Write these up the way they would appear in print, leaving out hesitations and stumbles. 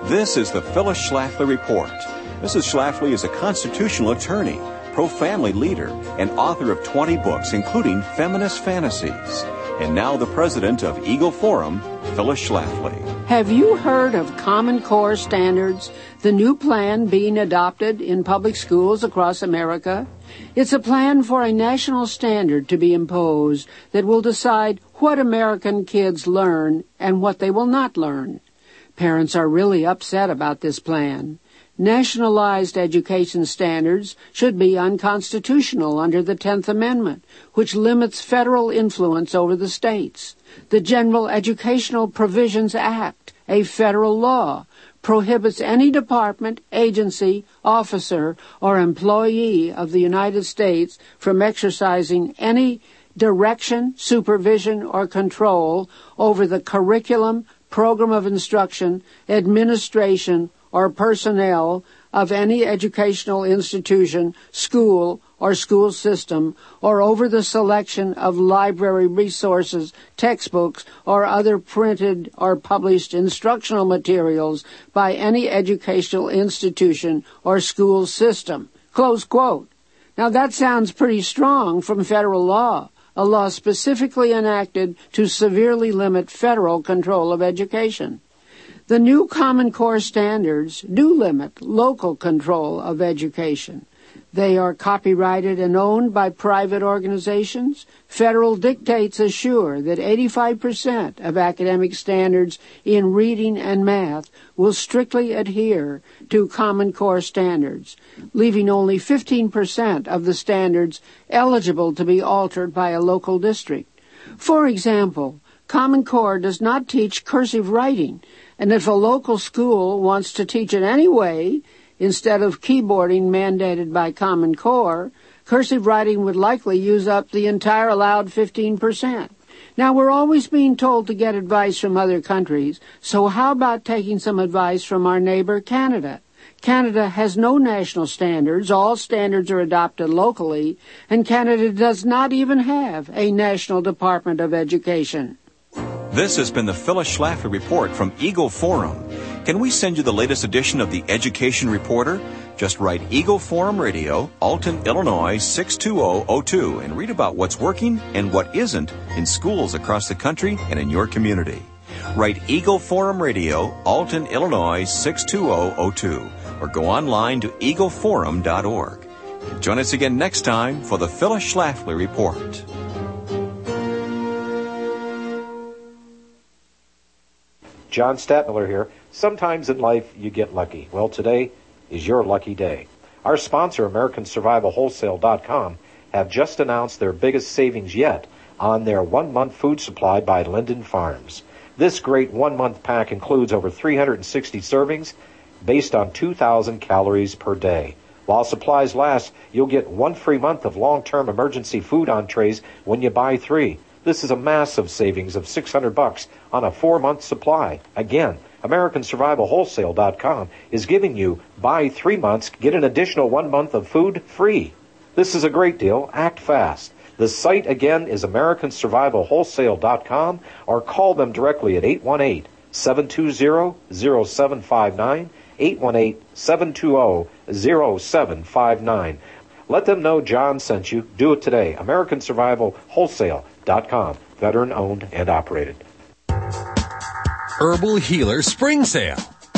This is the Phyllis Schlafly Report. Mrs. Schlafly is a constitutional attorney, pro-family leader, and author of 20 books, including Feminist Fantasies. And now the president of Eagle Forum, Phyllis Schlafly. Have you heard of Common Core Standards, the new plan being adopted in public schools across America? It's a plan for a national standard to be imposed that will decide what American kids learn and what they will not learn. Parents are really upset about this plan. Nationalized education standards should be unconstitutional under the 10th Amendment, which limits federal influence over the states. The General Educational Provisions Act, a federal law, prohibits any department, agency, officer, or employee of the United States from exercising any direction, supervision, or control over the curriculum, program of instruction, administration, or personnel of any educational institution, school, or school system, or over the selection of library resources, textbooks, or other printed or published instructional materials by any educational institution or school system. Close quote. Now that sounds pretty strong from federal law, a law specifically enacted to severely limit federal control of education. The new Common Core standards do limit local control of education. They are copyrighted and owned by private organizations. Federal dictates assure that 85% of academic standards in reading and math will strictly adhere to Common Core standards, leaving only 15% of the standards eligible to be altered by a local district. For example, Common Core does not teach cursive writing, and if a local school wants to teach it anyway, instead of keyboarding mandated by Common Core, cursive writing would likely use up the entire allowed 15%. Now, we're always being told to get advice from other countries, so how about taking some advice from our neighbor, Canada? Canada has no national standards. All standards are adopted locally, and Canada does not even have a National Department of Education. This has been the Phyllis Schlafly Report from Eagle Forum. Can we send you the latest edition of the Education Reporter? Just write Eagle Forum Radio, Alton, Illinois 62002 and read about what's working and what isn't in schools across the country and in your community. Write Eagle Forum Radio, Alton, Illinois 62002 or go online to eagleforum.org. Join us again next time for the Phyllis Schlafly Report. John Stadtmiller here. Sometimes in life you get lucky. Well, today is your lucky day. Our sponsor, AmericanSurvivalWholesale.com, have just announced their biggest savings yet on their 1-month food supply by Linden Farms. This great 1-month pack includes over 360 servings based on 2,000 calories per day. While supplies last, you'll get 1 free month of long-term emergency food entrees when you buy 3. This is a massive savings of $600 on a 4-month supply. Again, AmericanSurvivalWholesale.com is giving you buy 3 months, get an additional 1 month of food free. This is a great deal. Act fast. The site again is AmericanSurvivalWholesale.com or call them directly at 818-720-0759, 818-720-0759. Let them know John sent you. Do it today. AmericanSurvivalWholesale.com. Veteran owned and operated. Herbal Healer Spring Sale.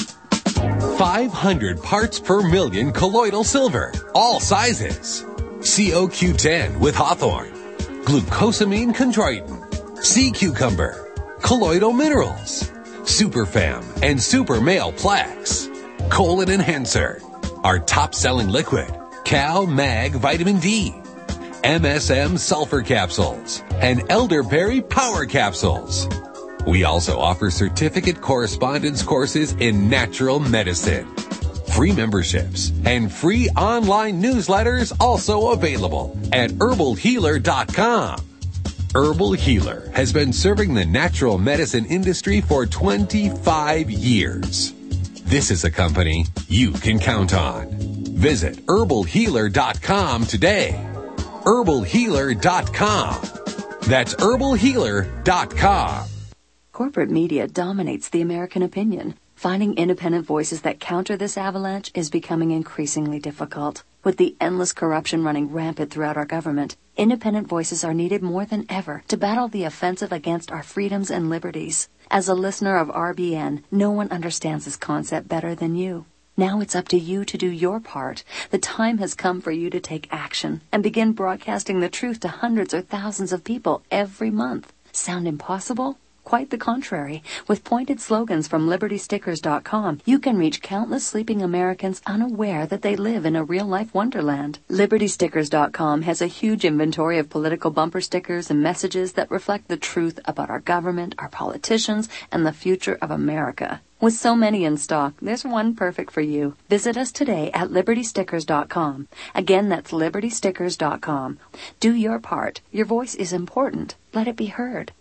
500 parts per million colloidal silver. All sizes. COQ10 with hawthorn. Glucosamine chondroitin. Sea cucumber. Colloidal minerals. Superfam and Super Male Plaques. Colon Enhancer. Our top-selling liquid. Cal Mag Vitamin D. MSM Sulfur Capsules. And Elderberry Power Capsules. We also offer certificate correspondence courses in natural medicine. Free memberships and free online newsletters also available at herbalhealer.com. Herbal Healer has been serving the natural medicine industry for 25 years. This is a company you can count on. Visit herbalhealer.com today. herbalhealer.com. That's herbalhealer.com. Corporate media dominates the American opinion. Finding independent voices that counter this avalanche is becoming increasingly difficult. With the endless corruption running rampant throughout our government, independent voices are needed more than ever to battle the offensive against our freedoms and liberties. As a listener of RBN, no one understands this concept better than you. Now it's up to you to do your part. The time has come for you to take action and begin broadcasting the truth to hundreds or thousands of people every month. Sound impossible? Quite the contrary. With pointed slogans from LibertyStickers.com, you can reach countless sleeping Americans unaware that they live in a real-life wonderland. LibertyStickers.com has a huge inventory of political bumper stickers and messages that reflect the truth about our government, our politicians, and the future of America. With so many in stock, there's one perfect for you. Visit us today at LibertyStickers.com. Again, that's LibertyStickers.com. Do your part. Your voice is important. Let it be heard.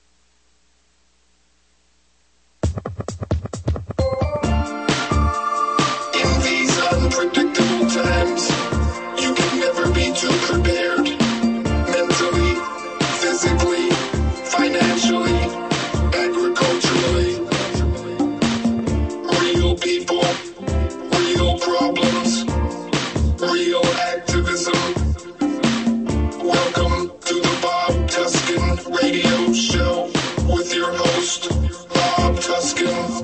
In these unpredictable times, you can never be too prepared. Mentally, physically, financially, agriculturally. Real people, real problems, real activism. Welcome to the Bob Tuskin Radio Show with your host, Bob Tuskin.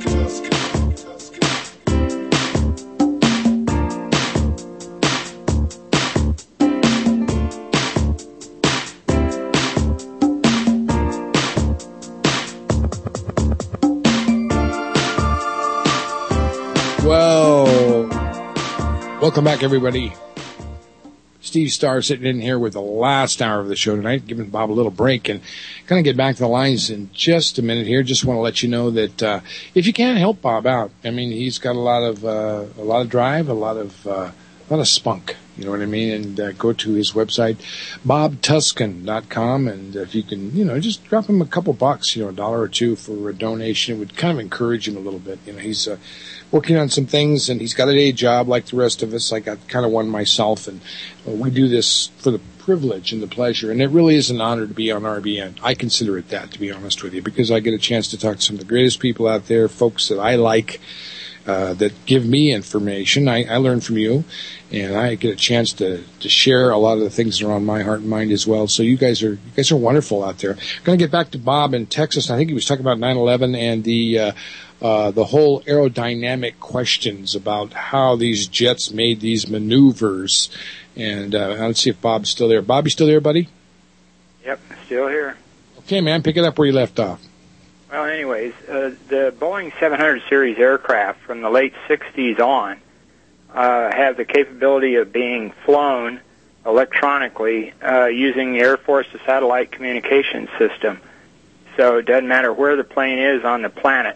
Well, welcome back, everybody. Steve Starr sitting in here with the last hour of the show tonight, giving Bob a little break, and going to get back to the lines in just a minute here. Just want to let you know that if you can help Bob out, I mean, he's got a lot of drive, a lot of spunk. You know what I mean? And go to his website, bobtuskin.com, and if you can, just drop him a couple bucks, $1 or $2 for a donation. It would kind of encourage him a little bit. He's working on some things, and he's got a day job like the rest of us. I got kind of one myself, and we do this for the privilege and the pleasure, and it really is an honor to be on RBN. I consider it that, to be honest with you, because I get a chance to talk to some of the greatest people out there, folks that I like, that give me information. I learn from you, and I get a chance to share a lot of the things that are on my heart and mind as well. So you guys are wonderful out there. Going to get back to Bob in Texas. I think he was talking about 9/11 and the whole aerodynamic questions about how these jets made these maneuvers. And let's see if Bob's still there. Bob, you still there, buddy? Yep, still here. Okay, man, pick it up where you left off. Well, anyways, the Boeing 700 series aircraft from the late 60s on have the capability of being flown electronically using the Air Force satellite communication system. So it doesn't matter where the plane is on the planet.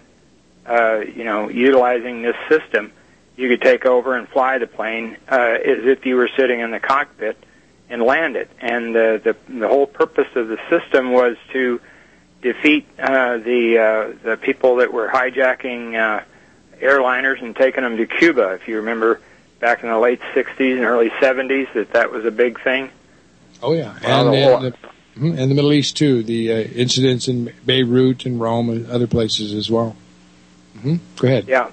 Utilizing this system, you could take over and fly the plane as if you were sitting in the cockpit and land it. And the whole purpose of the system was to defeat the people that were hijacking airliners and taking them to Cuba. If you remember, back in the late 60s and early 70s, that was a big thing. Oh, yeah. And the Middle East, too. The incidents in Beirut and Rome and other places as well. Go ahead. Yeah.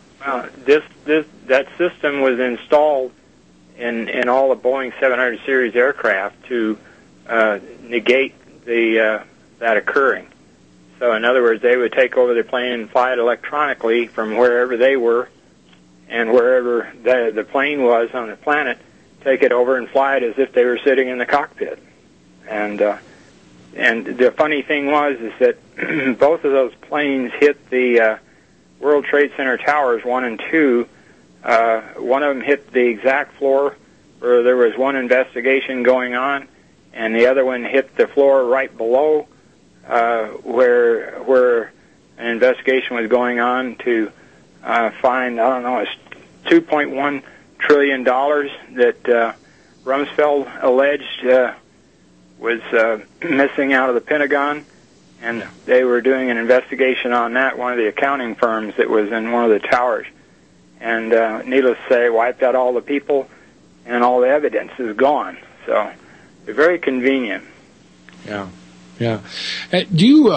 That system was installed in all the Boeing 700 series aircraft to negate that occurring. So, in other words, they would take over the plane and fly it electronically from wherever they were and wherever the plane was on the planet, take it over and fly it as if they were sitting in the cockpit. And the funny thing was that both of those planes hit the World Trade Center Towers 1 and 2. One of them hit the exact floor where there was one investigation going on, and the other one hit the floor right below where an investigation was going on to find, it's $2.1 trillion that Rumsfeld alleged was missing out of the Pentagon. And they were doing an investigation on that, one of the accounting firms that was in one of the towers. And needless to say, wiped out all the people, and all the evidence is gone. So they're very convenient. Yeah. Do you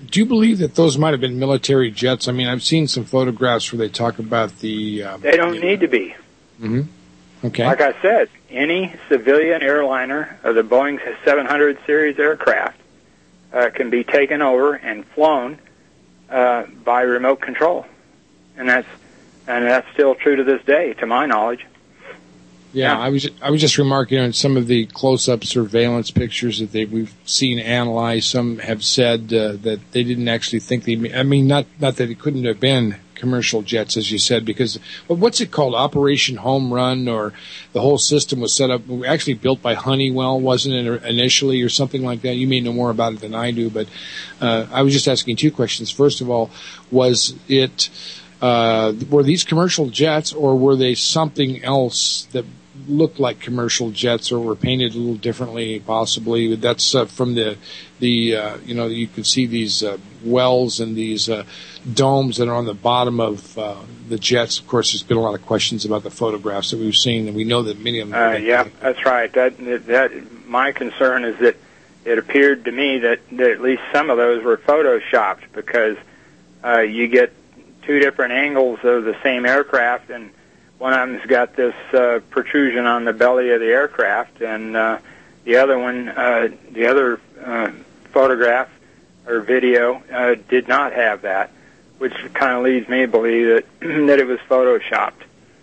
Do you believe that those might have been military jets? I mean, I've seen some photographs where they talk about the... they don't need to be. Mm-hmm. Okay. Like I said, any civilian airliner of the Boeing 700 series aircraft can be taken over and flown by remote control, and that's still true to this day, to my knowledge. Yeah, I was just remarking on some of the close-up surveillance pictures that we've seen analyzed. Some have said that they didn't actually think I mean, not that it couldn't have been commercial jets, as you said, because what's it called? Operation Home Run, or the whole system was set up, actually built by Honeywell, wasn't it, initially, or something like that? You may know more about it than I do, but I was just asking two questions. First of all, was it were these commercial jets, or were they something else that looked like commercial jets, or were painted a little differently, possibly? That's from the you can see these wells and these domes that are on the bottom of the jets. Of course, there's been a lot of questions about the photographs that we've seen, and we know that many of them. Yeah, that's right. That my concern is that it appeared to me that at least some of those were photoshopped, because you get two different angles of the same aircraft, and one of them's got this protrusion on the belly of the aircraft, and the other one, the other photograph or video did not have that, which kind of leads me to believe that that it was photoshopped,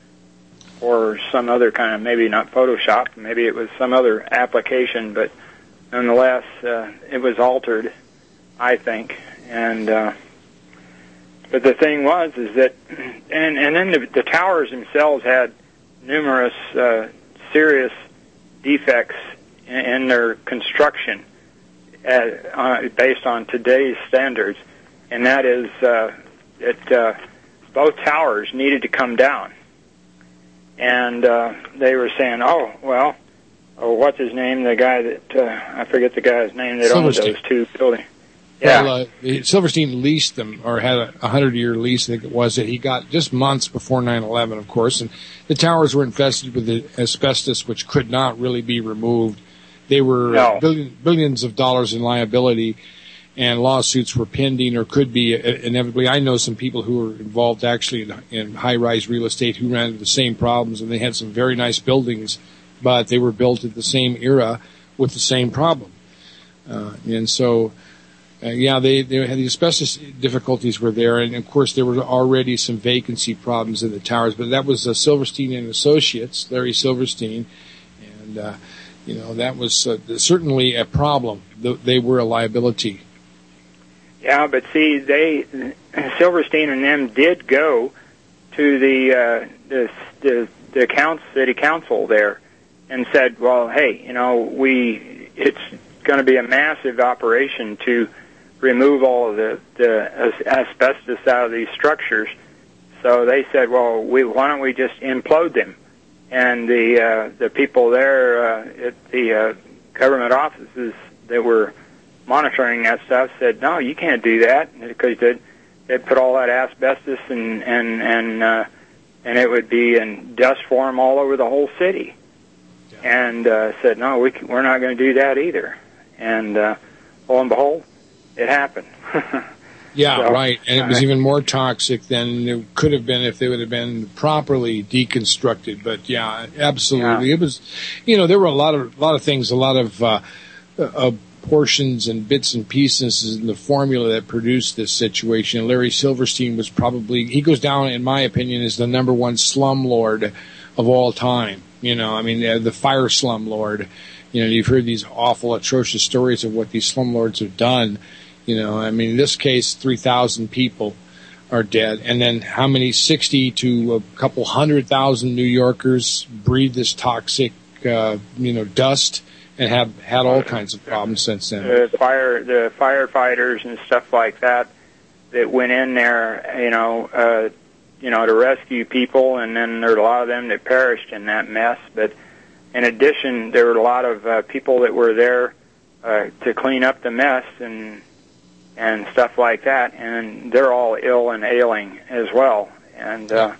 or some other kind of, maybe not photoshopped, maybe it was some other application, but nonetheless, it was altered, I think, and. But the thing was, is that, and then the towers themselves had numerous serious defects in their construction based on today's standards, and that is that both towers needed to come down. And they were saying, what's his name? The guy that, I forget the guy's name that owned those two buildings. Yeah. Well, Silverstein leased them, or had a 100-year lease, I think it was, that he got just months before 9/11, of course. And the towers were infested with asbestos, which could not really be removed. They were billions of dollars in liability, and lawsuits were pending, or could be inevitably. I know some people who were involved actually in high-rise real estate who ran into the same problems, and they had some very nice buildings, but they were built at the same era with the same problem. And so... they had the asbestos difficulties were there, and of course there were already some vacancy problems in the towers. But that was Silverstein and Associates, Larry Silverstein, and that was certainly a problem. They were a liability. Yeah, but see, Silverstein and them did go to the city council there and said, well, hey, it's going to be a massive operation to remove all of the asbestos out of these structures. So they said, well, why don't we just implode them? And the people there at the government offices that were monitoring that stuff said, no, you can't do that, because they'd put all that asbestos and it would be in dust form all over the whole city. Yeah. And said, no, we're not going to do that either. And lo and behold, it happened. Yeah, so, right. And it was even more toxic than it could have been if they would have been properly deconstructed. But yeah, absolutely. Yeah. It was, there were a lot of things, a lot of portions and bits and pieces in the formula that produced this situation. Larry Silverstein was he goes down, in my opinion, as the number one slumlord of all time. The fire slumlord. You've heard these awful, atrocious stories of what these slumlords have done. In this case, 3,000 people are dead. And then how many, 60 to a couple 100,000 New Yorkers breathe this toxic, dust and have had all kinds of problems since then. The firefighters and stuff like that went in there, to rescue people, and then there were a lot of them that perished in that mess. But in addition, there were a lot of people that were there to clean up the mess and stuff like that, and they're all ill and ailing as well. And so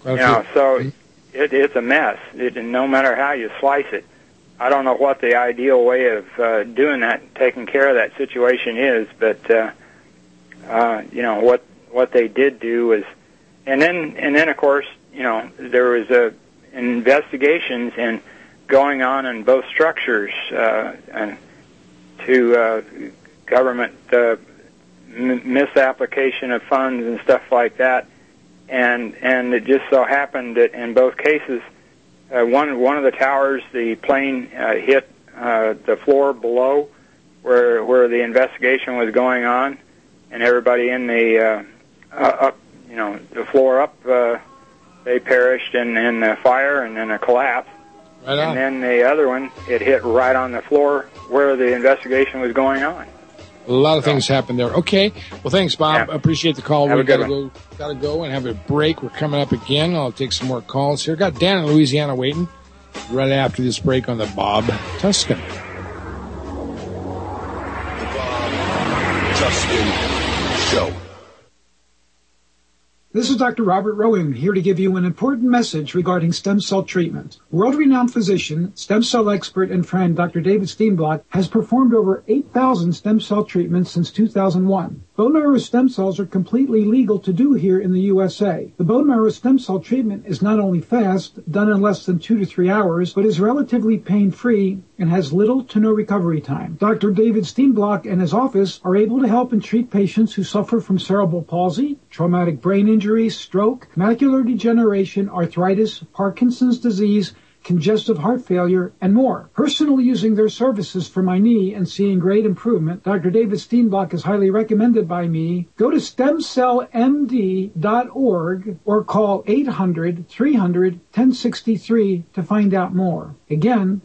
it's a mess. No matter how you slice it, I don't know what the ideal way of doing that, taking care of that situation is, but what they did do was, and then of course, there was investigations and going on in both structures and to government misapplication of funds and stuff like that, and it just so happened that in both cases, one of the towers, the plane hit the floor below where the investigation was going on, and everybody in the the floor up, they perished in the fire and in a collapse. Right on. And then the other one, it hit right on the floor where the investigation was going on. A lot of things happened there. Okay. Well, thanks, Bob. Yeah. Appreciate the call. Have We a good gotta go and have a break. We're coming up again. I'll take some more calls here. Got Dan in Louisiana waiting right after this break on the Bob Tuscan. The Bob Tuscan Show. This is Dr. Robert Rowan, here to give you an important message regarding stem cell treatment. World-renowned physician, stem cell expert, and friend Dr. David Steenblock has performed over 8,000 stem cell treatments since 2001. Bone marrow stem cells are completely legal to do here in the USA. The bone marrow stem cell treatment is not only fast, done in less than 2 to 3 hours, but is relatively pain-free and has little to no recovery time. Dr. David Steenblock and his office are able to help and treat patients who suffer from cerebral palsy, traumatic brain injury, stroke, macular degeneration, arthritis, Parkinson's disease, congestive heart failure, and more. Personally using their services for my knee and seeing great improvement, Dr. David Steenblock is highly recommended by me. Go to stemcellmd.org or call 800-300-1063 to find out more. Again,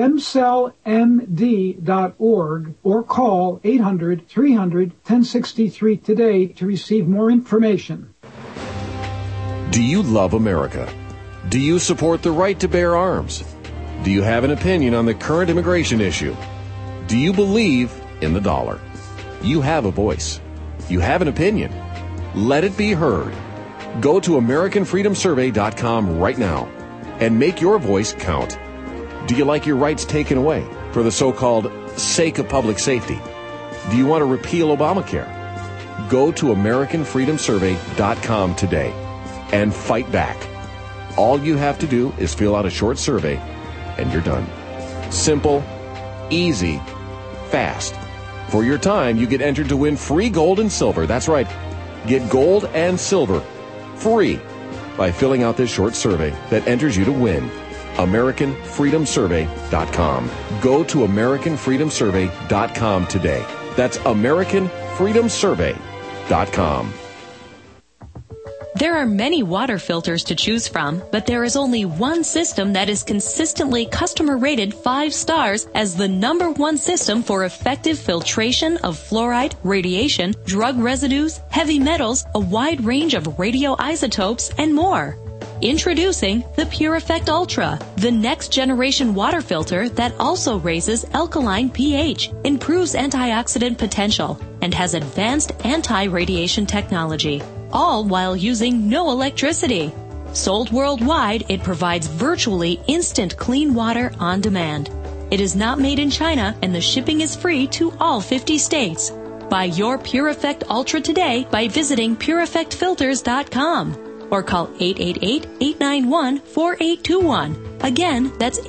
stemcellmd.org or call 800-300-1063 today to receive more information. Do you love America? Do you support the right to bear arms? Do you have an opinion on the current immigration issue? Do you believe in the dollar? You have a voice. You have an opinion. Let it be heard. Go to AmericanFreedomSurvey.com right now and make your voice count. Do you like your rights taken away for the so-called sake of public safety? Do you want to repeal Obamacare? Go to AmericanFreedomSurvey.com today and fight back. All you have to do is fill out a short survey, and you're done. Simple, easy, fast. For your time, you get entered to win free gold and silver. That's right. Get gold and silver free by filling out this short survey that enters you to win. AmericanFreedomSurvey.com. Go to AmericanFreedomSurvey.com today. That's AmericanFreedomSurvey.com. There are many water filters to choose from, but there is only one system that is consistently customer rated 5 stars as the #1 system for effective filtration of fluoride, radiation, drug residues, heavy metals, a wide range of radioisotopes, and more. Introducing the Pure Effect Ultra, the next generation water filter that also raises alkaline pH, improves antioxidant potential, and has advanced anti-radiation technology, all while using no electricity. Sold worldwide, it provides virtually instant clean water on demand. It is not made in China, and the shipping is free to all 50 states. Buy your Pure Effect Ultra today by visiting PureEffectFilters.com. or call 888-891-4821. Again, that's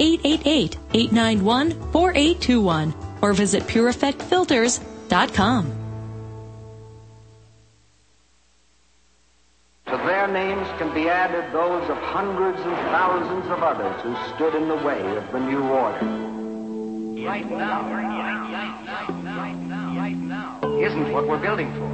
888-891-4821. Or visit PureEffectFilters.com. To their names can be added those of hundreds and thousands of others who stood in the way of the new order. Right now isn't what we're building for.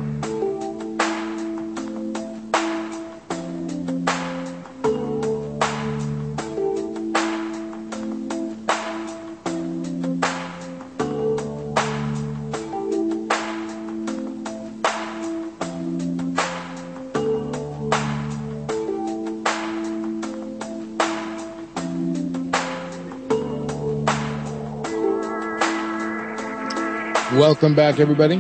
Welcome back, everybody,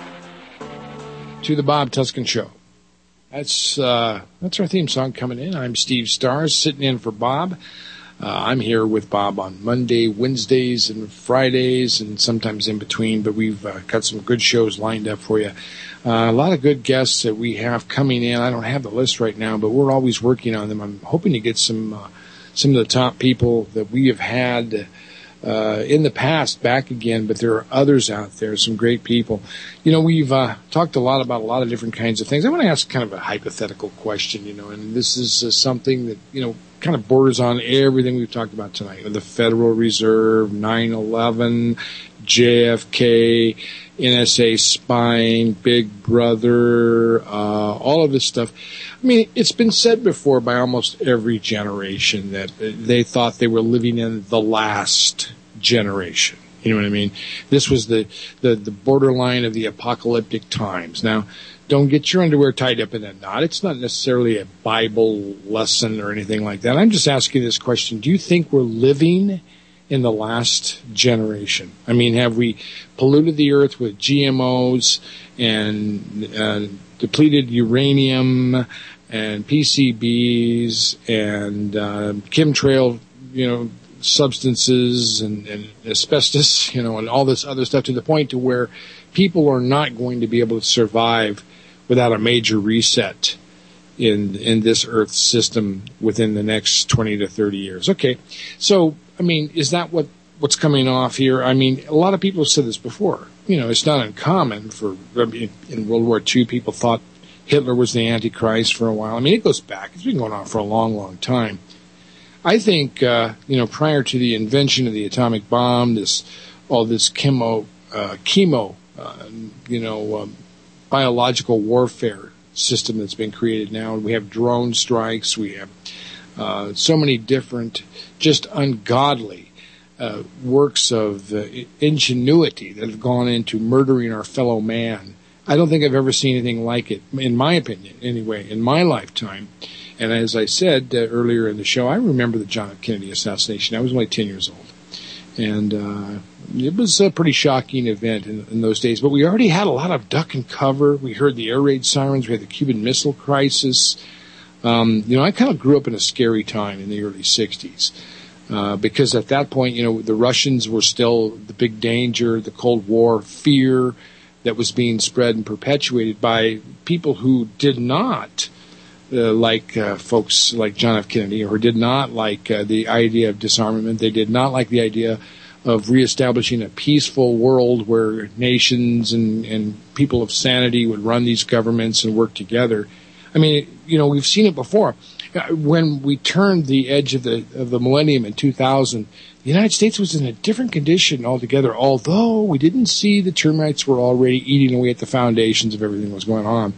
to the Bob Tuscan Show. That's our theme song coming in. I'm Steve Starrs, sitting in for Bob. I'm here with Bob on Monday, Wednesdays, and Fridays, and sometimes in between, but we've got some good shows lined up for you. A lot of good guests that we have coming in. I don't have the list right now, but we're always working on them. I'm hoping to get some of the top people that we have had in the past back again, but there are others out there, some great people. We've talked a lot about a lot of different kinds of things. I want to ask kind of a hypothetical question, and this is something that, kind of borders on everything we've talked about tonight. The Federal Reserve, 9/11, JFK, NSA spying, Big Brother, all of this stuff. I mean, it's been said before by almost every generation that they thought they were living in the last generation. You know what I mean? This was the borderline of the apocalyptic times. Now, don't get your underwear tied up in a knot. It's not necessarily a Bible lesson or anything like that. I'm just asking this question. Do you think we're living in the last generation? I mean, have we polluted the earth with GMOs and depleted uranium and PCBs and chemtrail, substances and asbestos, and all this other stuff, to the point to where people are not going to be able to survive without a major reset in this Earth system within the next 20 to 30 years? Okay, so, I mean, is that what's coming off here? I mean, a lot of people have said this before. It's not uncommon in World War II, people thought Hitler was the Antichrist for a while. I mean, it goes back. It's been going on for a long, long time. I think, prior to the invention of the atomic bomb, all this biological warfare system that's been created now. We have drone strikes. We have so many different, just ungodly works of ingenuity that have gone into murdering our fellow man. I don't think I've ever seen anything like it, in my opinion, anyway, in my lifetime. And as I said earlier in the show, I remember the John F. Kennedy assassination. I was only 10 years old. And it was a pretty shocking event in those days. But we already had a lot of duck and cover. We heard the air raid sirens. We had the Cuban Missile Crisis. I kind of grew up in a scary time in the early 60s. Because at that point, the Russians were still the big danger, the Cold War fear that was being spread and perpetuated by people who did not like folks like John F. Kennedy, or did not like the idea of disarmament. They did not like the idea of reestablishing a peaceful world where nations and people of sanity would run these governments and work together. I mean, we've seen it before. When we turned the edge of the millennium in 2000, the United States was in a different condition altogether, although we didn't see the termites were already eating away at the foundations of everything that was going on.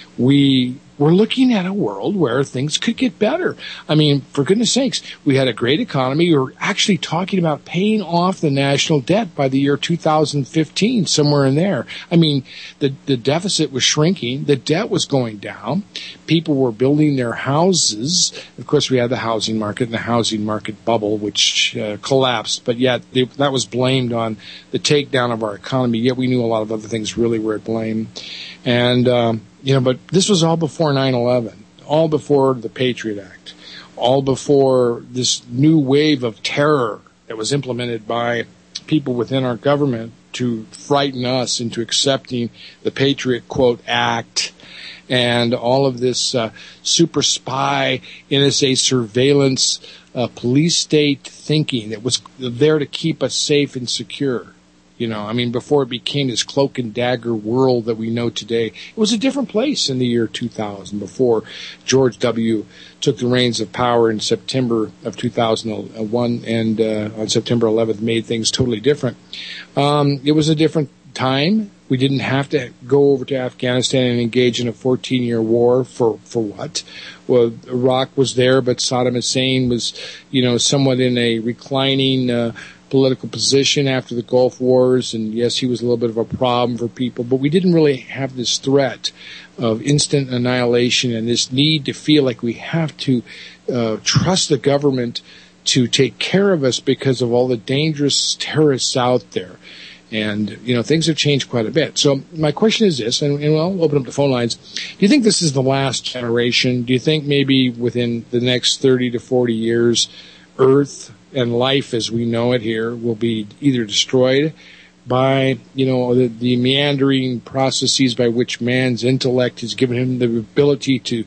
We're looking at a world where things could get better. I mean, for goodness sakes, we had a great economy. We were actually talking about paying off the national debt by the year 2015, somewhere in there. I mean, the deficit was shrinking. The debt was going down. People were building their houses. Of course, we had the housing market and the housing market bubble, which collapsed. But yet that was blamed on the takedown of our economy. Yet we knew a lot of other things really were at blame. And, but this was all before 9/11, all before the Patriot Act, all before this new wave of terror that was implemented by people within our government to frighten us into accepting the Patriot, quote, Act, and all of this super spy, NSA surveillance, police state thinking that was there to keep us safe and secure. Before it became this cloak and dagger world that we know today, it was a different place in the year 2000, before George W. took the reins of power in September of 2001, and on September 11th made things totally different. It was a different time. We didn't have to go over to Afghanistan and engage in a 14-year war for what? Well, Iraq was there, but Saddam Hussein was, somewhat in a reclining political position after the Gulf Wars, and yes, he was a little bit of a problem for people, but we didn't really have this threat of instant annihilation and this need to feel like we have to trust the government to take care of us because of all the dangerous terrorists out there. And, things have changed quite a bit. So my question is this, and I'll open up the phone lines. Do you think this is the last generation? Do you think maybe within the next 30 to 40 years Earth and life as we know it here will be either destroyed by, the meandering processes by which man's intellect has given him the ability to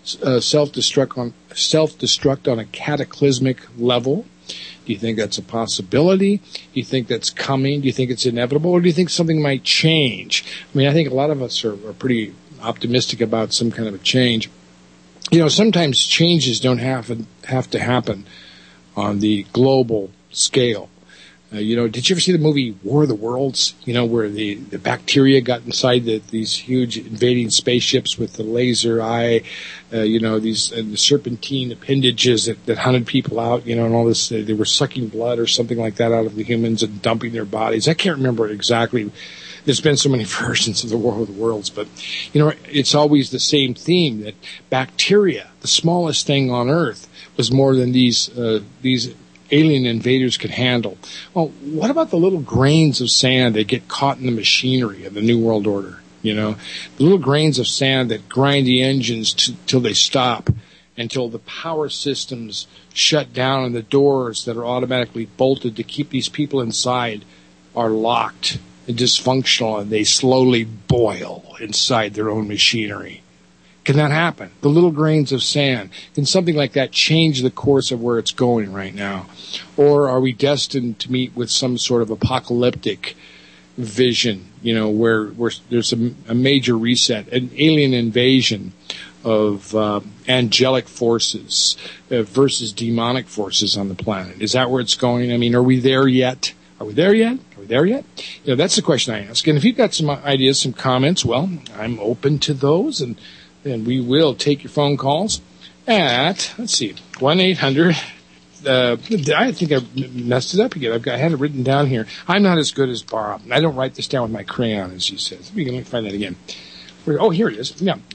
self-destruct on a cataclysmic level. Do you think that's a possibility? Do you think that's coming? Do you think it's inevitable? Or do you think something might change? I mean, I think a lot of us are pretty optimistic about some kind of a change. Sometimes changes don't have to happen on the global scale. Did you ever see the movie War of the Worlds? Where the bacteria got inside these huge invading spaceships with the laser eye, the serpentine appendages that hunted people out, and all this. They were sucking blood or something like that out of the humans and dumping their bodies. I can't remember exactly. There's been so many versions of the War of the Worlds, but, it's always the same theme that bacteria, the smallest thing on Earth, was more than these alien invaders could handle. Well, what about the little grains of sand that get caught in the machinery of the New World Order? The little grains of sand that grind the engines till they stop, until the power systems shut down and the doors that are automatically bolted to keep these people inside are locked and dysfunctional, and they slowly boil inside their own machinery. Can that happen? The little grains of sand. Can something like that change the course of where it's going right now? Or are we destined to meet with some sort of apocalyptic vision, where there's a major reset, an alien invasion of angelic forces versus demonic forces on the planet? Is that where it's going? I mean, are we there yet? Are we there yet? Are we there yet? That's the question I ask. And if you've got some ideas, some comments, well, I'm open to those, and we will take your phone calls at, 1-800. I think I messed it up again. I had it written down here. I'm not as good as Bob. I don't write this down with my crayon, as he says. Let me find that again. Oh, here it is. Yeah,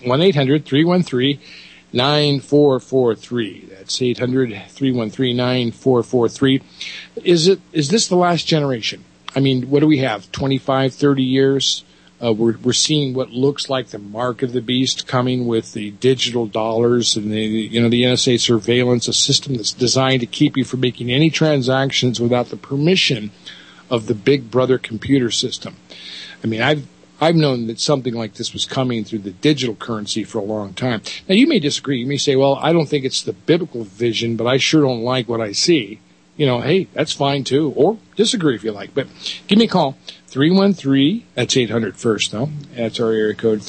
1-800-313-9443. That's 800-313-9443. Is this the last generation? I mean, what do we have? 25, 30 years? We're seeing what looks like the mark of the beast coming with the digital dollars and the NSA surveillance, a system that's designed to keep you from making any transactions without the permission of the Big Brother computer system. I mean, I've known that something like this was coming through the digital currency for a long time. Now, you may disagree. You may say, well, I don't think it's the biblical vision, but I sure don't like what I see. Hey, that's fine too. Or disagree if you like. But give me a call. 313, that's 800 first, though. That's our area code,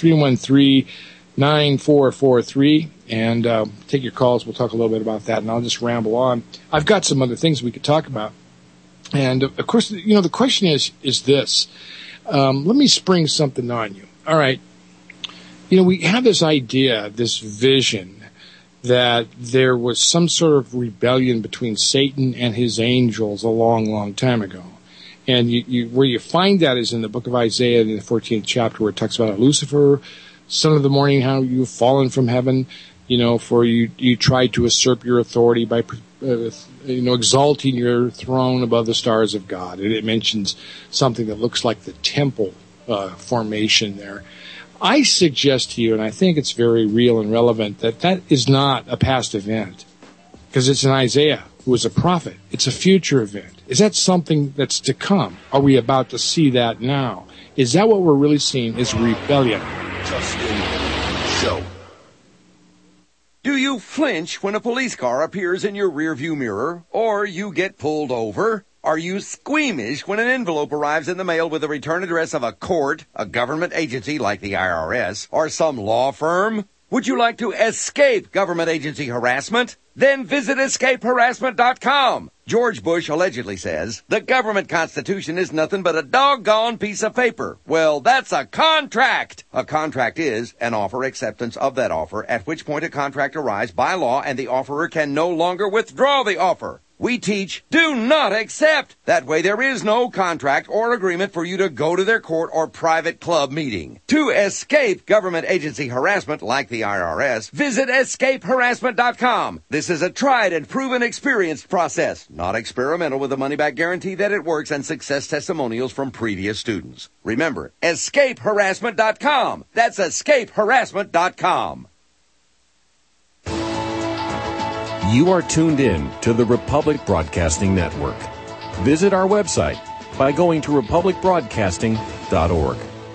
313-9443. And take your calls. We'll talk a little bit about that, and I'll just ramble on. I've got some other things we could talk about. And, of course, the question is this. Let me spring something on you. All right. We have this idea, this vision, that there was some sort of rebellion between Satan and his angels a long, long time ago. And where you find that is in the book of Isaiah in the 14th chapter, where it talks about Lucifer, son of the morning, how you've fallen from heaven, for you tried to usurp your authority by, exalting your throne above the stars of God. And it mentions something that looks like the temple formation there. I suggest to you, and I think it's very real and relevant, that is not a past event, because it's in Isaiah, who was a prophet. It's a future event. Is that something that's to come? Are we about to see that now? Is that what we're really seeing is rebellion? Show. Do you flinch when a police car appears in your rearview mirror, or you get pulled over? Are you squeamish when an envelope arrives in the mail with the return address of a court, a government agency like the IRS, or some law firm? Would you like to escape government agency harassment? Then visit escapeharassment.com. George Bush allegedly says, the government constitution is nothing but a doggone piece of paper. Well, that's a contract. A contract is an offer acceptance of that offer, at which point a contract arrives by law and the offerer can no longer withdraw the offer. We teach, do not accept. That way there is no contract or agreement for you to go to their court or private club meeting. To escape government agency harassment like the IRS, visit escapeharassment.com. This is a tried and proven experienced process, not experimental, with a money-back guarantee that it works and success testimonials from previous students. Remember, escapeharassment.com. That's escapeharassment.com. You are tuned in to the Republic Broadcasting Network. Visit our website by going to republicbroadcasting.org.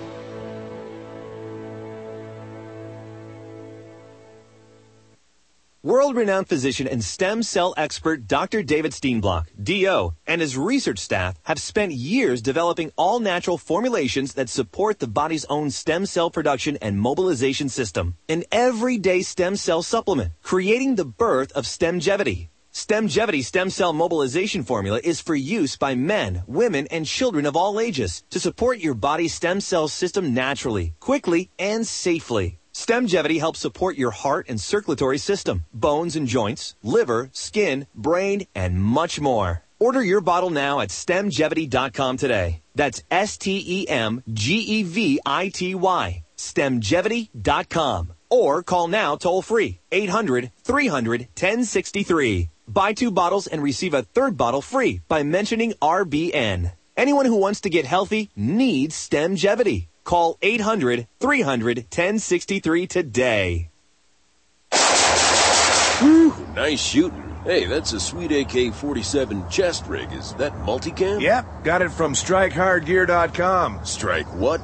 World-renowned physician and stem cell expert Dr. David Steenblock, D.O., and his research staff have spent years developing all-natural formulations that support the body's own stem cell production and mobilization system. An everyday stem cell supplement, creating the birth of Stemgevity. Stemgevity stem cell mobilization formula is for use by men, women, and children of all ages to support your body's stem cell system naturally, quickly, and safely. Stemgevity helps support your heart and circulatory system, bones and joints, liver, skin, brain, and much more. Order your bottle now at stemgevity.com today. That's STEMGEVITY. Stemgevity.com. Or call now toll free, 800-300-1063. Buy 2 bottles and receive a 3rd bottle free by mentioning RBN. Anyone who wants to get healthy needs Stemgevity. Call 800-300-1063 today. Whew, nice shooting. Hey, that's a sweet AK-47 chest rig. Is that multicam? Yep, got it from StrikeHardGear.com. Strike what?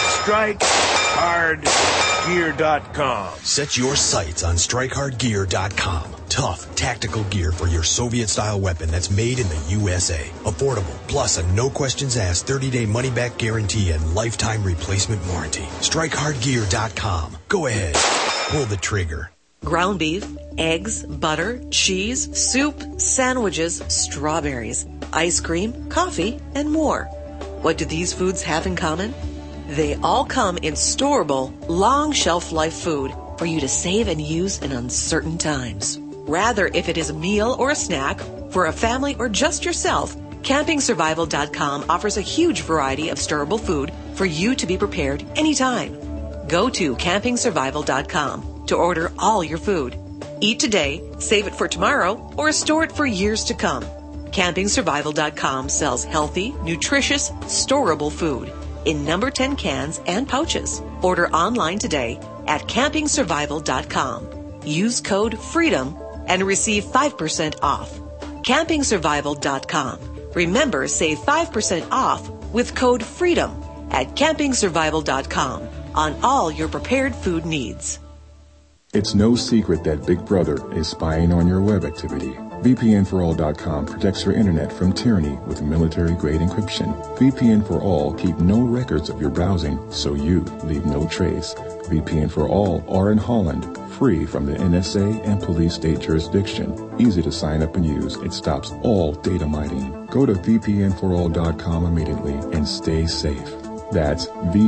StrikeHardGear.com. Set your sights on StrikeHardGear.com. Tough, tactical gear for your Soviet-style weapon that's made in the USA. Affordable, plus a no-questions-asked 30-day money-back guarantee and lifetime replacement warranty. StrikeHardGear.com. Go ahead. Pull the trigger. Ground beef, eggs, butter, cheese, soup, sandwiches, strawberries, ice cream, coffee, and more. What do these foods have in common? They all come in storable, long shelf-life food for you to save and use in uncertain times. Rather, if it is a meal or a snack, for a family or just yourself, CampingSurvival.com offers a huge variety of storable food for you to be prepared anytime. Go to CampingSurvival.com to order all your food. Eat today, save it for tomorrow, or store it for years to come. CampingSurvival.com sells healthy, nutritious, storable food in number 10 cans and pouches. Order online today at CampingSurvival.com. Use code FREEDOM and receive 5% off. CampingSurvival.com. Remember, save 5% off with code FREEDOM at CampingSurvival.com on all your prepared food needs. It's no secret that Big Brother is spying on your web activity. VPNforall.com protects your internet from tyranny with military-grade encryption. VPN for All keep no records of your browsing, so you leave no trace. VPN for All are in Holland, free from the NSA and police state jurisdiction. Easy to sign up and use. It stops all data mining. Go to VPNforall.com immediately and stay safe. That's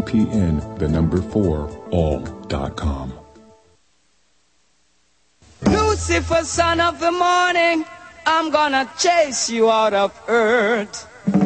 VPN4all.com. Lucifer, son of the morning, I'm gonna chase you out of earth.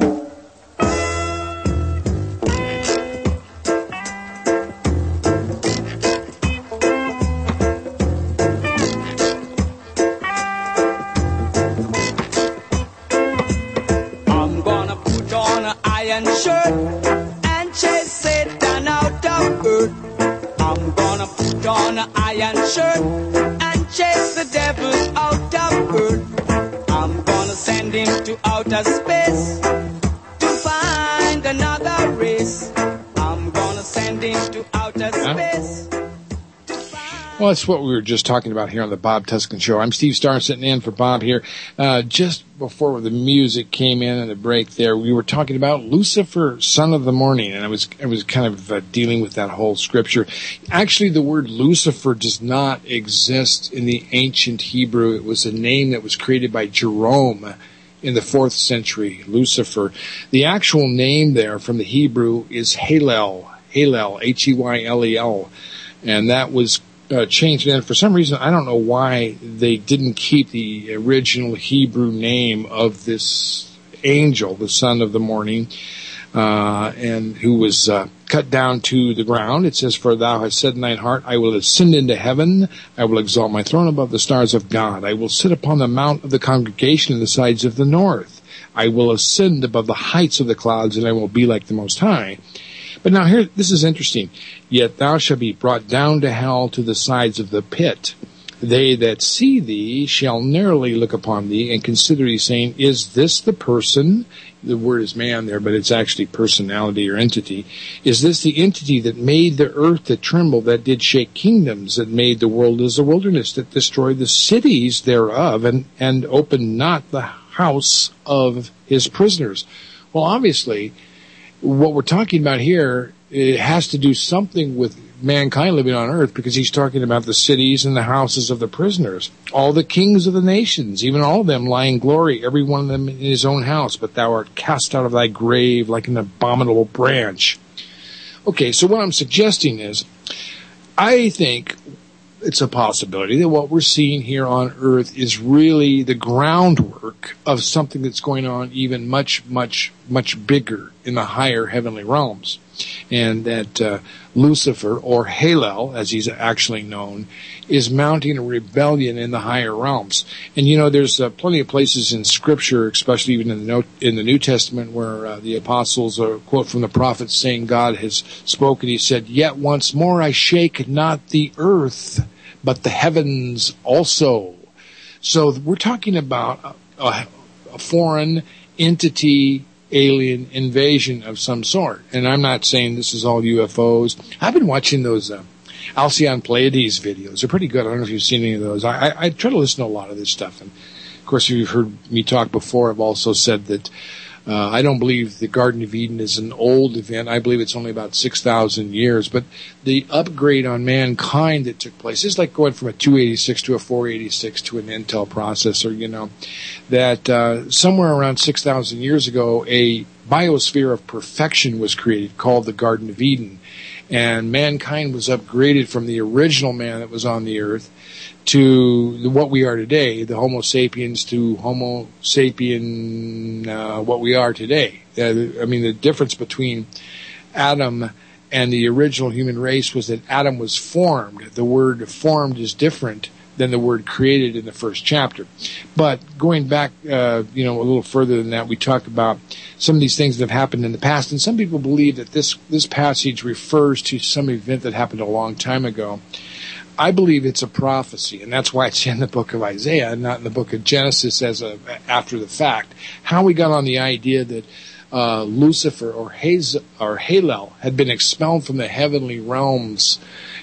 I'm gonna put on an iron shirt and chase Satan out of earth. I'm gonna put on an iron shirt and chase the devil out of earth. I'm gonna send him to outer space to find another race. I'm gonna send him to outer space. Well, that's what we were just talking about here on the Bob Tuscan Show. I'm Steve Starr, sitting in for Bob here. Just before the music came in the break there, we were talking about Lucifer, son of the morning, and I was kind of dealing with that whole scripture. Actually, the word Lucifer does not exist in the ancient Hebrew. It was a name that was created by Jerome in the 4th century, Lucifer. The actual name there from the Hebrew is Hallel, H-E-Y-L-E-L, and that was changed. And for some reason, I don't know why they didn't keep the original Hebrew name of this angel, the son of the morning, and who was cut down to the ground. It says, "For thou hast said in thine heart, I will ascend into heaven. I will exalt my throne above the stars of God. I will sit upon the mount of the congregation in the sides of the north. I will ascend above the heights of the clouds, and I will be like the Most High." But now here, this is interesting. "Yet thou shalt be brought down to hell to the sides of the pit. They that see thee shall narrowly look upon thee and consider thee, saying, is this the person? The word is man there, but it's actually personality or entity. Is this the entity that made the earth to tremble, that did shake kingdoms, that made the world as a wilderness, that destroyed the cities thereof, and opened not the house of his prisoners? Well, obviously, what we're talking about here, it has to do something with mankind living on earth, because he's talking about the cities and the houses of the prisoners. All the kings of the nations, even all of them lie in glory, every one of them in his own house, but thou art cast out of thy grave like an abominable branch. Okay, so what I'm suggesting is, I think it's a possibility that what we're seeing here on earth is really the groundwork of something that's going on even much, much, much bigger in the higher heavenly realms. And that Lucifer, or Halel, as he's actually known, is mounting a rebellion in the higher realms. And you know, there's plenty of places in Scripture, especially even in the New Testament, where the apostles quote from the prophets saying God has spoken. He said, "Yet once more I shake not the earth, but the heavens also." So we're talking about a foreign entity, alien invasion of some sort. And I'm not saying this is all UFOs. I've been watching those Alcyon Pleiades videos. They're pretty good. I don't know if you've seen any of those. I try to listen to a lot of this stuff. And, of course, if you've heard me talk before, I've also said that I don't believe the Garden of Eden is an old event. I believe it's only about 6,000 years. But the upgrade on mankind that took place is like going from a 286 to a 486 to an Intel processor, you know, that somewhere around 6,000 years ago, a biosphere of perfection was created called the Garden of Eden. And mankind was upgraded from the original man that was on the earth to what we are today, the Homo sapiens, to Homo sapien, what we are today. I mean, the difference between Adam and the original human race was that Adam was formed. The word formed is different than the word created in the first chapter. But going back, a little further than that, we talk about some of these things that have happened in the past, and some people believe that this passage refers to some event that happened a long time ago. I believe it's a prophecy, and that's why it's in the book of Isaiah and not in the book of Genesis as after the fact. How we got on the idea that Lucifer or Halel had been expelled from the heavenly realms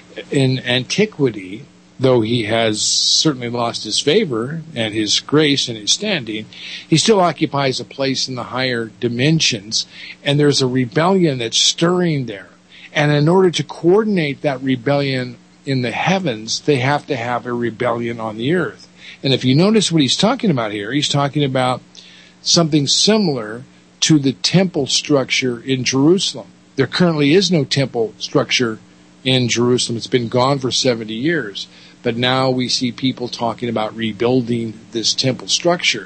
in antiquity, though he has certainly lost his favor and his grace and his standing, he still occupies a place in the higher dimensions, and there's a rebellion that's stirring there. And in order to coordinate that rebellion in the heavens, they have to have a rebellion on the earth. And if you notice what he's talking about here, he's talking about something similar to the temple structure in Jerusalem. There currently is no temple structure in Jerusalem. It's been gone for 70 years. But now we see people talking about rebuilding this temple structure.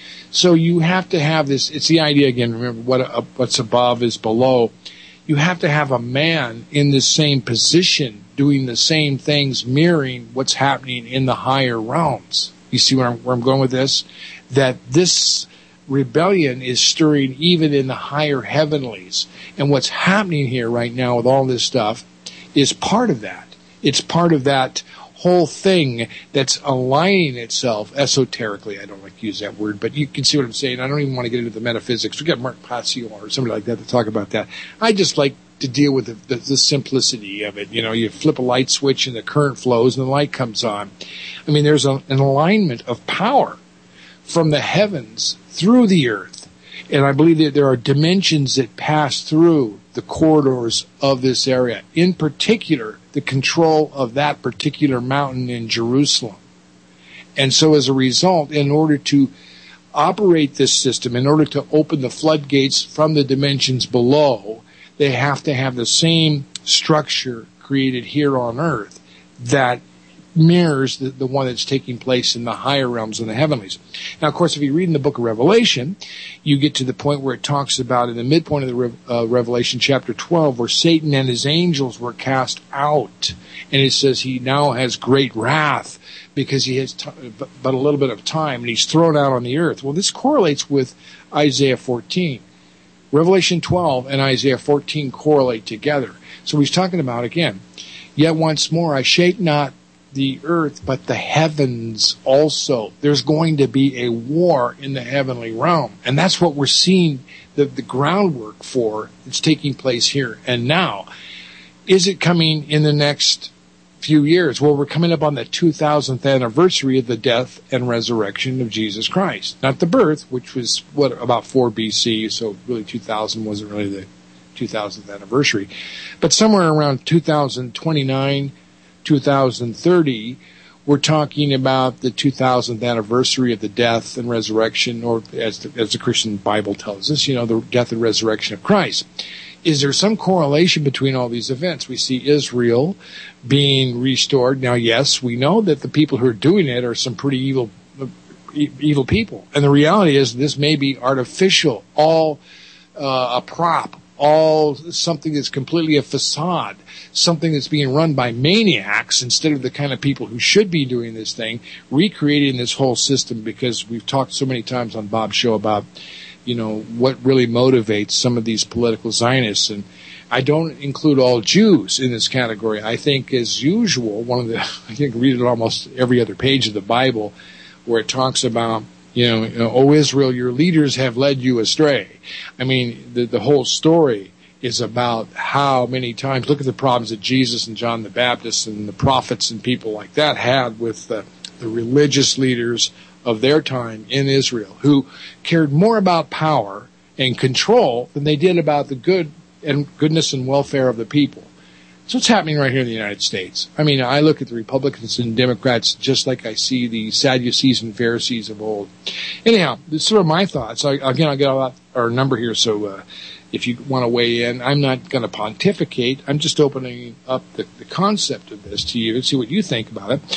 So you have to have this, it's the idea again, remember what's above is below. You have to have a man in the same position doing the same things, mirroring what's happening in the higher realms. You see where I'm going with this? That this rebellion is stirring even in the higher heavenlies. And what's happening here right now with all this stuff is part of that. It's part of that whole thing that's aligning itself esoterically. I don't like to use that word, but you can see what I'm saying. I don't even want to get into the metaphysics. We got Mark Passio or somebody like that to talk about that. I just like to deal with the simplicity of it. You know, you flip a light switch and the current flows and the light comes on. I mean, there's an alignment of power from the heavens through the earth. And I believe that there are dimensions that pass through the corridors of this area. In particular, the control of that particular mountain in Jerusalem. And so as a result, in order to operate this system, in order to open the floodgates from the dimensions below, they have to have the same structure created here on earth that mirrors the one that's taking place in the higher realms in the heavenlies. Now, of course, if you read in the book of Revelation, you get to the point where it talks about in the midpoint of the Revelation chapter 12, where Satan and his angels were cast out. And it says he now has great wrath because he has but a little bit of time, and he's thrown out on the earth. Well, this correlates with Isaiah 14. Revelation 12 and Isaiah 14 correlate together. So he's talking about, again, yet once more I shake not the earth, but the heavens also. There's going to be a war in the heavenly realm. And that's what we're seeing the groundwork for. It's taking place here and now. Is it coming in the next few years? Well, we're coming up on the 2000th anniversary of the death and resurrection of Jesus Christ. Not the birth, which was, about 4 BC, so really 2000 wasn't really the 2000th anniversary. But somewhere around 2029, 2030, we're talking about the 2000th anniversary of the death and resurrection, or as the Christian Bible tells us, the death and resurrection of Christ. Is there some correlation between all these events? We see Israel being restored. Now, yes, we know that the people who are doing it are some pretty evil people. And the reality is this may be artificial, all a prop, all something that's completely a facade, something that's being run by maniacs instead of the kind of people who should be doing this thing, recreating this whole system, because we've talked so many times on Bob's show about, what really motivates some of these political Zionists. And I don't include all Jews in this category. I think, as usual, read it almost every other page of the Bible where it talks about, O Israel, your leaders have led you astray. I mean, the whole story is about how many times, look at the problems that Jesus and John the Baptist and the prophets and people like that had with the religious leaders of their time in Israel, who cared more about power and control than they did about the goodness and welfare of the people. So what's happening right here in the United States? I mean, I look at the Republicans and Democrats just like I see the Sadducees and Pharisees of old. Anyhow, this is sort of my thoughts. Again, I'll get our number here, so if you want to weigh in, I'm not going to pontificate. I'm just opening up the concept of this to you and see what you think about it.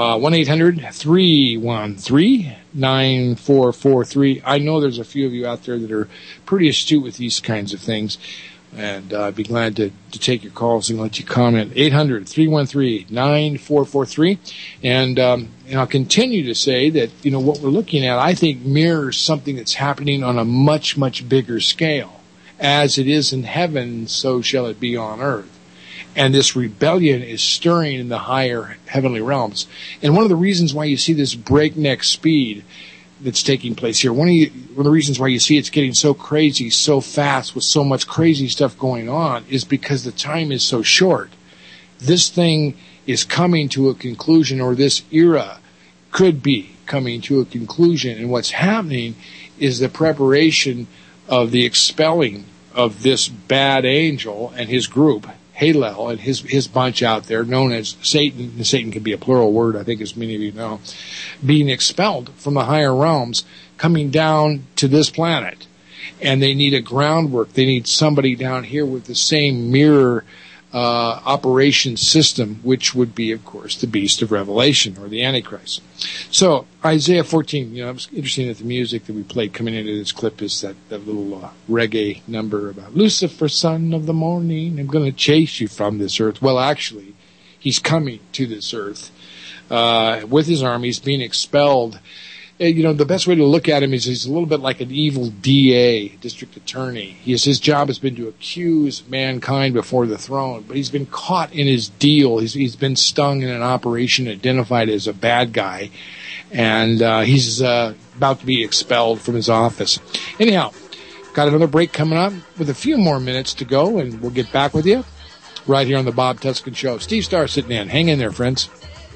1-800-313-9443. I know there's a few of you out there that are pretty astute with these kinds of things. And I'd be glad to take your calls and let you comment. 800-313-9443. And I'll continue to say that, what we're looking at, I think, mirrors something that's happening on a much, much bigger scale. As it is in heaven, so shall it be on earth. And this rebellion is stirring in the higher heavenly realms. And one of the reasons why you see this breakneck speed that's taking place here, one of the reasons why you see it's getting so crazy, so fast, with so much crazy stuff going on, is because the time is so short. This thing is coming to a conclusion, or this era could be coming to a conclusion. And what's happening is the preparation of the expelling of this bad angel and his group, Halel, and his bunch out there, known as Satan. And Satan can be a plural word, I think, as many of you know, being expelled from the higher realms, coming down to this planet. And they need a groundwork. They need somebody down here with the same mirror operation system, which would be, of course, the beast of Revelation, or the Antichrist. So, Isaiah 14, it was interesting that the music that we played coming into this clip is that little reggae number about Lucifer, son of the morning, I'm going to chase you from this earth. Well, actually, he's coming to this earth with his armies, being expelled. The best way to look at him is he's a little bit like an evil DA, district attorney. His job has been to accuse mankind before the throne, but he's been caught in his deal. He's been stung in an operation identified as a bad guy, and he's about to be expelled from his office. Anyhow, got another break coming up with a few more minutes to go, and we'll get back with you right here on the Bob Tuskin Show. Steve Starr sitting in. Hang in there, friends.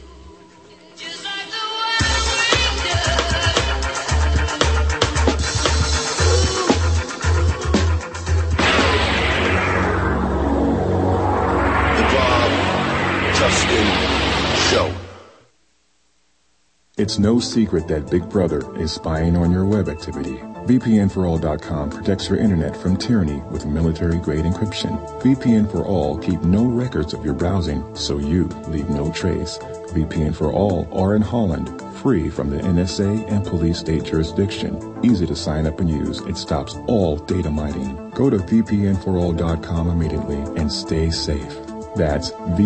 It's no secret that Big Brother is spying on your web activity. VPNforall.com protects your internet from tyranny with military-grade encryption. VPN for All keep no records of your browsing, so you leave no trace. VPN for All are in Holland, free from the NSA and police state jurisdiction. Easy to sign up and use. It stops all data mining. Go to VPNforall.com immediately and stay safe. That's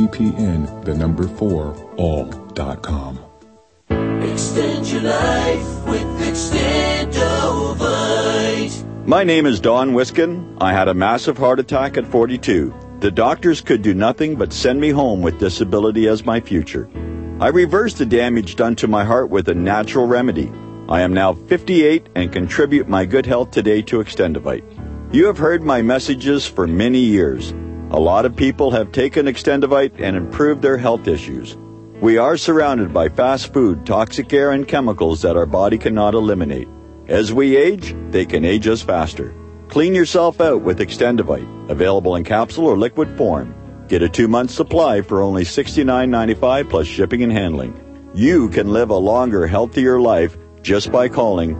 VPN4all.com. Extend your life with Extendovite. My name is Don Wiskin. I had a massive heart attack at 42. The doctors could do nothing but send me home with disability as my future. I reversed the damage done to my heart with a natural remedy. I am now 58 and contribute my good health today to Extendivite. You have heard my messages for many years. A lot of people have taken Extendivite and improved their health issues. We are surrounded by fast food, toxic air, and chemicals that our body cannot eliminate. As we age, they can age us faster. Clean yourself out with Extendivite, available in capsule or liquid form. Get a 2-month supply for only $69.95 plus shipping and handling. You can live a longer, healthier life just by calling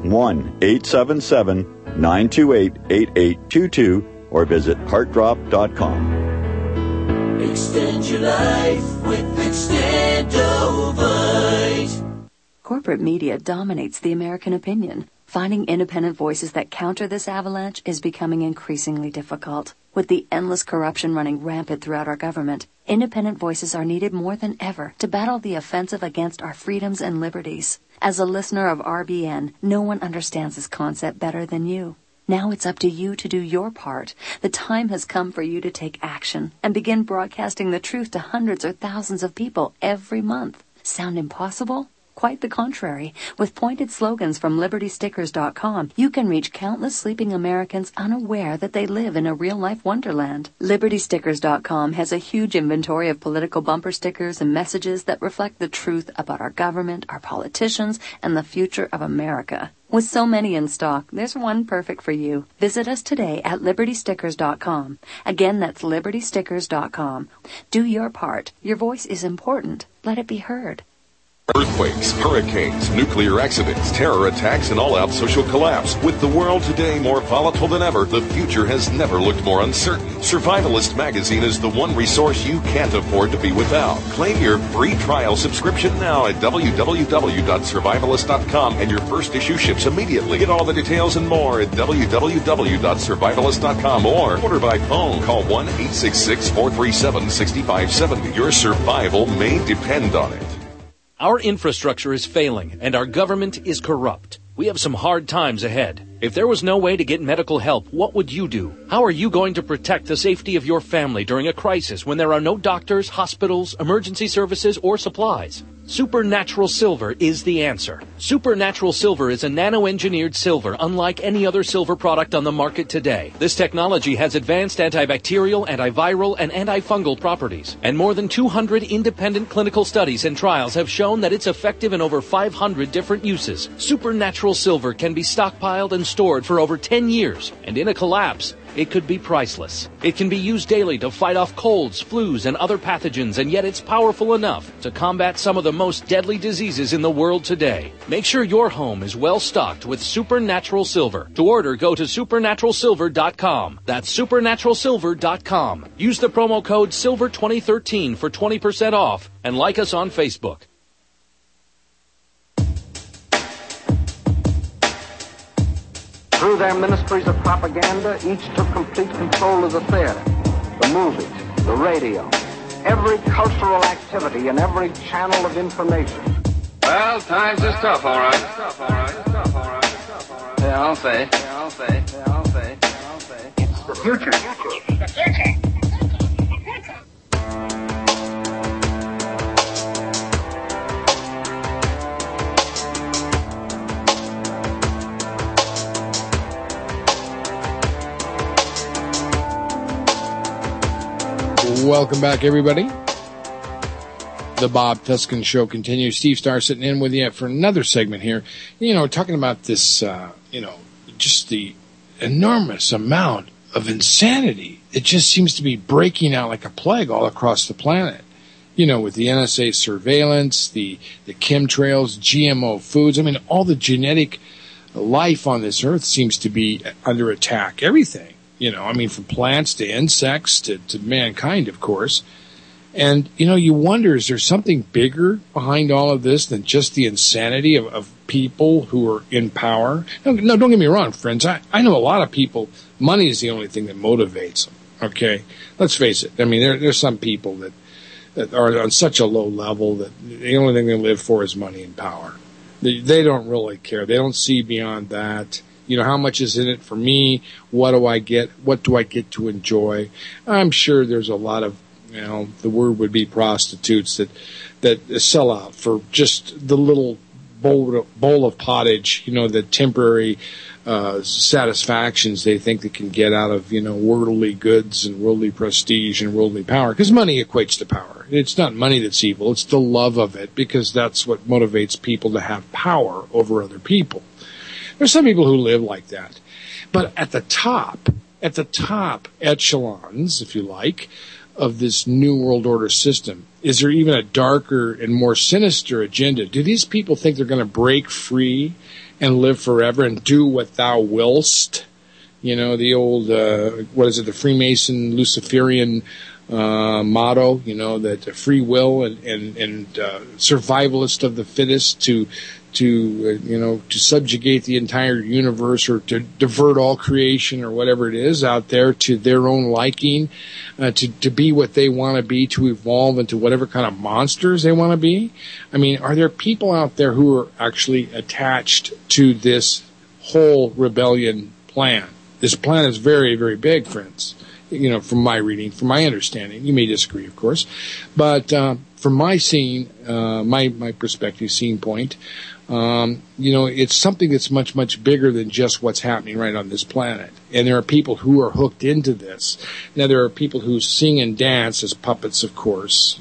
1-877-928-8822 or visit heartdrop.com. Extend your life with Extendovite. Corporate media dominates the American opinion. Finding independent voices that counter this avalanche is becoming increasingly difficult. With the endless corruption running rampant throughout our government, independent voices are needed more than ever to battle the offensive against our freedoms and liberties. As a listener of RBN, no one understands this concept better than you. Now it's up to you to do your part. The time has come for you to take action and begin broadcasting the truth to hundreds or thousands of people every month. Sound impossible? Quite the contrary. With pointed slogans from LibertyStickers.com, you can reach countless sleeping Americans unaware that they live in a real-life wonderland. LibertyStickers.com has a huge inventory of political bumper stickers and messages that reflect the truth about our government, our politicians, and the future of America. With so many in stock, there's one perfect for you. Visit us today at LibertyStickers.com. Again, that's LibertyStickers.com. Do your part. Your voice is important. Let it be heard. Earthquakes, hurricanes, nuclear accidents, terror attacks, and all-out social collapse. With the world today more volatile than ever, the future has never looked more uncertain. Survivalist Magazine is the one resource you can't afford to be without. Claim your free trial subscription now at www.survivalist.com, and your first issue ships immediately. Get all the details and more at www.survivalist.com or order by phone. Call 1-866-437-6570. Your survival may depend on it. Our infrastructure is failing, and our government is corrupt. We have some hard times ahead. If there was no way to get medical help, what would you do? How are you going to protect the safety of your family during a crisis when there are no doctors, hospitals, emergency services, or supplies? Supernatural Silver is the answer. Supernatural Silver is a nano-engineered silver unlike any other silver product on the market today. This technology has advanced antibacterial, antiviral, and antifungal properties. And more than 200 independent clinical studies and trials have shown that it's effective in over 500 different uses. Supernatural Silver can be stockpiled and stored for over 10 years. And in a collapse, it could be priceless. It can be used daily to fight off colds, flus, and other pathogens, and yet it's powerful enough to combat some of the most deadly diseases in the world today. Make sure your home is well stocked with Supernatural Silver. To order, go to supernaturalsilver.com. That's supernaturalsilver.com. Use the promo code SILVER2013 for 20% off, and like us on Facebook. Through their ministries of propaganda, each took complete control of the theater, the movies, the radio, every cultural activity and every channel of information. Well, times is tough, all right. Yeah, I'll say. It's the future. Welcome back, everybody. The Bob Tuskin Show continues. Steve Starr sitting in with you for another segment here. Talking about this, just the enormous amount of insanity. It just seems to be breaking out like a plague all across the planet. With the NSA surveillance, the chemtrails, GMO foods. I mean, all the genetic life on this earth seems to be under attack. Everything. From plants to insects to mankind, of course. And, you wonder, is there something bigger behind all of this than just the insanity of people who are in power? No, don't get me wrong, friends. I know a lot of people, money is the only thing that motivates them, okay? Let's face it. There's some people that are on such a low level that the only thing they live for is money and power. They don't really care. They don't see beyond that. How much is in it for me? What do I get? What do I get to enjoy? I'm sure there's a lot of, the word would be prostitutes that that sell out for just the little bowl of pottage, the temporary satisfactions they think they can get out of, worldly goods and worldly prestige and worldly power. Because money equates to power. It's not money that's evil. It's the love of it, because that's what motivates people to have power over other people. There's some people who live like that. But at the top echelons, if you like, of this New World Order system, is there even a darker and more sinister agenda? Do these people think they're going to break free and live forever and do what thou willst? The old, the Freemason Luciferian motto, that free will and survivalist of the fittest to subjugate the entire universe, or to divert all creation or whatever it is out there to their own liking, to be what they want to be, to evolve into whatever kind of monsters they want to be. I mean, are there people out there who are actually attached to this whole rebellion plan? This plan is very, very big, friends. From my reading, from my understanding. You may disagree, of course. But from my seeing, my perspective, seeing point, it's something that's much, much bigger than just what's happening right on this planet. And there are people who are hooked into this. Now, there are people who sing and dance as puppets, of course,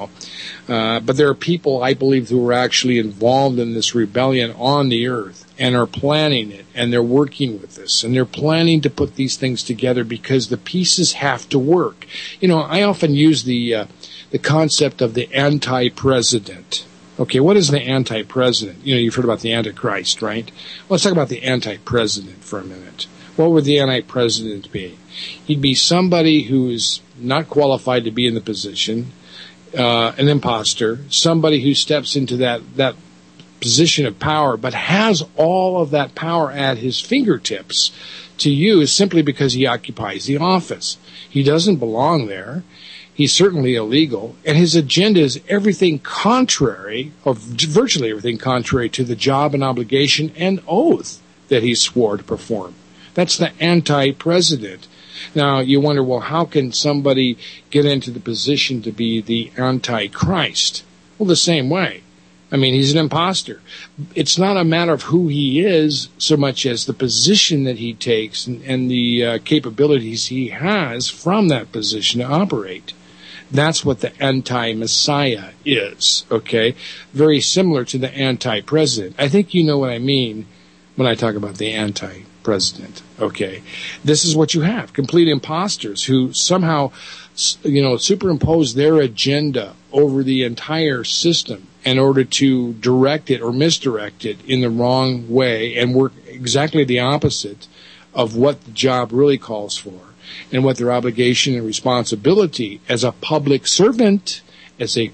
but there are people, I believe, who are actually involved in this rebellion on the earth and are planning it, and they're working with this, and they're planning to put these things together because the pieces have to work. I often use the concept of the anti-president. Okay, what is the anti-president? You've heard about the Antichrist, right? Well, let's talk about the anti-president for a minute. What would the anti-president be? He'd be somebody who is not qualified to be in the position, an imposter, somebody who steps into that position of power, but has all of that power at his fingertips to use simply because he occupies the office. He doesn't belong there. He's certainly illegal, and his agenda is everything contrary, or virtually everything contrary, to the job and obligation and oath that he swore to perform. That's the anti-president. Now, you wonder, well, how can somebody get into the position to be the Antichrist? Well, the same way. I mean, he's an imposter. It's not a matter of who he is so much as the position that he takes and the capabilities he has from that position to operate. That's what the anti-Messiah is, okay? Very similar to the anti-president. I think you know what I mean when I talk about the anti-president, okay? This is what you have, complete imposters who somehow, superimpose their agenda over the entire system in order to direct it or misdirect it in the wrong way and work exactly the opposite of what the job really calls for and what their obligation and responsibility as a public servant, I say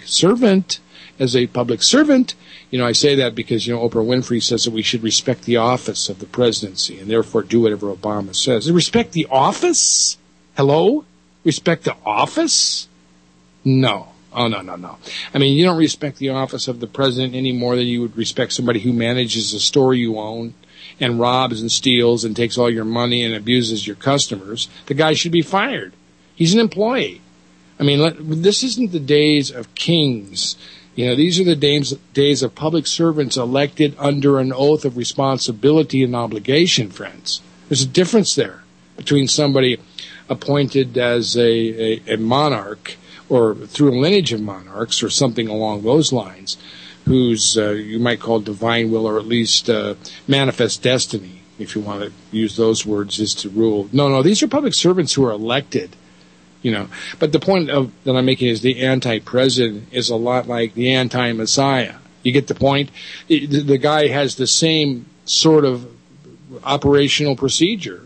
that because, Oprah Winfrey says that we should respect the office of the presidency and therefore do whatever Obama says. Respect the office? Hello? Respect the office? No. Oh, no. I mean, you don't respect the office of the president any more than you would respect somebody who manages a store you own and robs and steals and takes all your money and abuses your customers. The guy should be fired. He's an employee. I mean, this isn't the days of kings. These are the days of public servants elected under an oath of responsibility and obligation, friends. There's a difference there between somebody appointed as a monarch or through a lineage of monarchs or something along those lines, whose you might call divine will or at least manifest destiny, if you want to use those words, is to rule. No, these are public servants who are elected. But the point that I'm making is the anti-president is a lot like the anti-Messiah. You get the point? The guy has the same sort of operational procedure,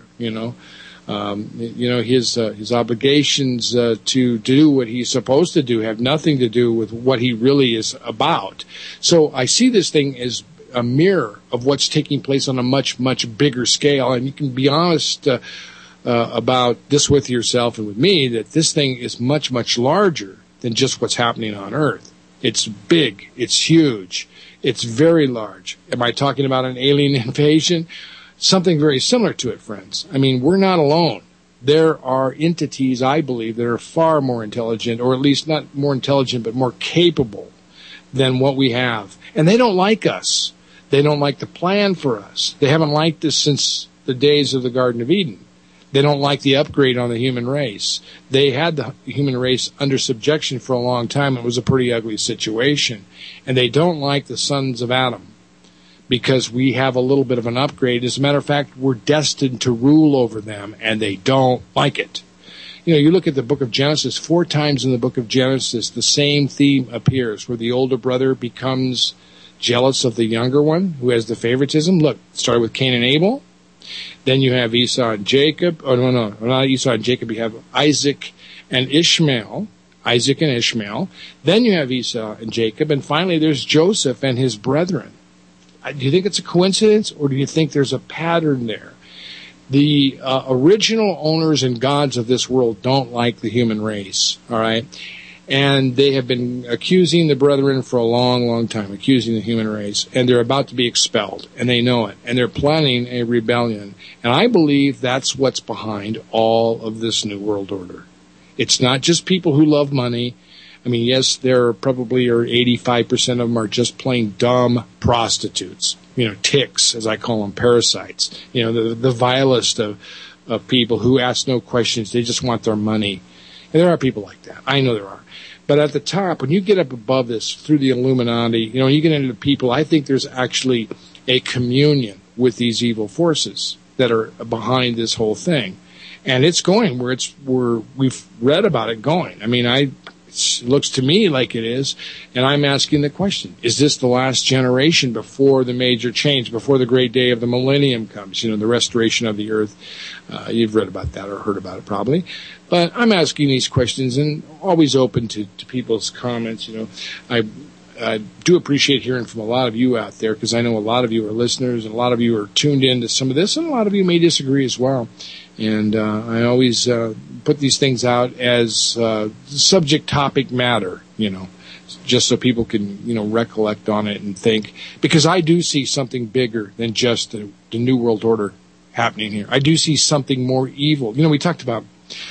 his obligations to do what he's supposed to do have nothing to do with what he really is about. So I see this thing as a mirror of what's taking place on a much, much bigger scale. And you can be honest about this with yourself and with me, that this thing is much, much larger than just what's happening on Earth. It's big. It's huge. It's very large. Am I talking about an alien invasion? Something very similar to it, friends. I mean, we're not alone. there are entities, I believe, that are far more intelligent, or at least not more intelligent, but more capable than what we have. And they don't like us. They don't like the plan for us. They haven't liked us since the days of the Garden of Eden. They don't like the upgrade on the human race. They had the human race under subjection for a long time. It was a pretty ugly situation. And they don't like the sons of Adam because we have a little bit of an upgrade. As a matter of fact, we're destined to rule over them, and they don't like it. You know, you look at the book of Genesis, 4 times in the book of Genesis, the same theme appears, where the older brother becomes jealous of the younger one who has the favoritism. Look, it started with Cain and Abel. Then you have Esau and Jacob. Oh, no, not Esau and Jacob. You have Isaac and Ishmael. Then you have Esau and Jacob. And finally, there's Joseph and his brethren. Do you think it's a coincidence, or do you think there's a pattern there? The original owners and gods of this world don't like the human race, all right? And they have been accusing the brethren for a long, long time, accusing the human race. And they're about to be expelled, and they know it. And they're planning a rebellion. And I believe that's what's behind all of this New World Order. It's not just people who love money. I mean, yes, there probably are 85% of them are just plain dumb prostitutes. You know, ticks, as I call them, parasites. You know, the vilest of people who ask no questions. They just want their money. And there are people like that. I know there are. But at the top, when you get up above this through the Illuminati, you know, you get into the people, I think there's actually a communion with these evil forces that are behind this whole thing. And it's going where we've read about it going. I mean, it looks to me like it is, and I'm asking the question, is this the last generation before the major change, before the great day of the millennium comes, you know, the restoration of the earth? You've read about that or heard about it probably. But I'm asking these questions and always open to people's comments. You know, I do appreciate hearing from a lot of you out there, because I know a lot of you are listeners and a lot of you are tuned in to some of this, and a lot of you may disagree as well. And I always put these things out as subject topic matter, you know, just so people can, you know, recollect on it and think. Because I do see something bigger than just the New World Order happening here. I do see something more evil. You know, we talked about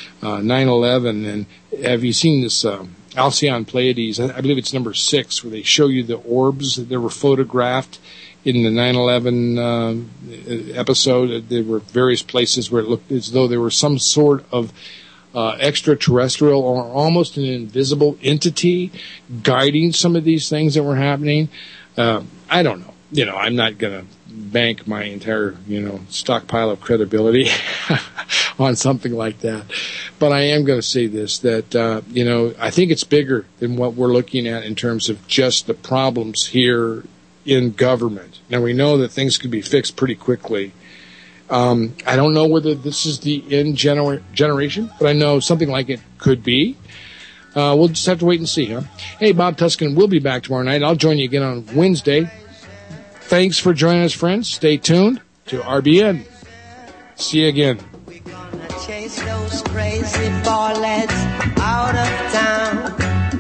9/11, and have you seen this Alcyon Pleiades? I believe it's number 6, where they show you the orbs that were photographed in the 9/11 episode. There were various places where it looked as though there was some sort of extraterrestrial or almost an invisible entity guiding some of these things that were happening. I don't know. You know, I'm not going to bank my entire, you know, stockpile of credibility on something like that. But I am going to say this, that, you know, I think it's bigger than what we're looking at in terms of just the problems here in government. Now, we know that things could be fixed pretty quickly. I don't know whether this is the end generation, but I know something like it could be. We'll just have to wait and see, huh? Hey, Bob Tuskin will be back tomorrow night. I'll join you again on Wednesday. Thanks for joining us, friends. Stay tuned to RBN. See you again. We're gonna chase those crazy ballets out of town.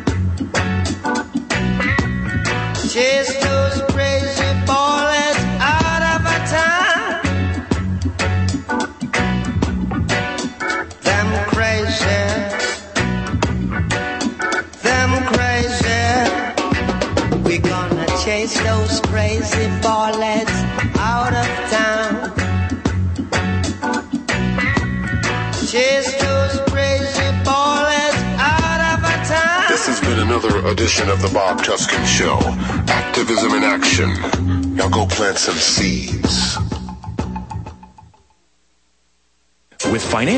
Chase those crazy ballets out of our town. Them crazy. We're gonna chase those crazy ballets out of town. Chase those crazy ballets out of our town. This has been another edition of the Bob Tuskin Show. Activism in action. Now go plant some seeds. With financial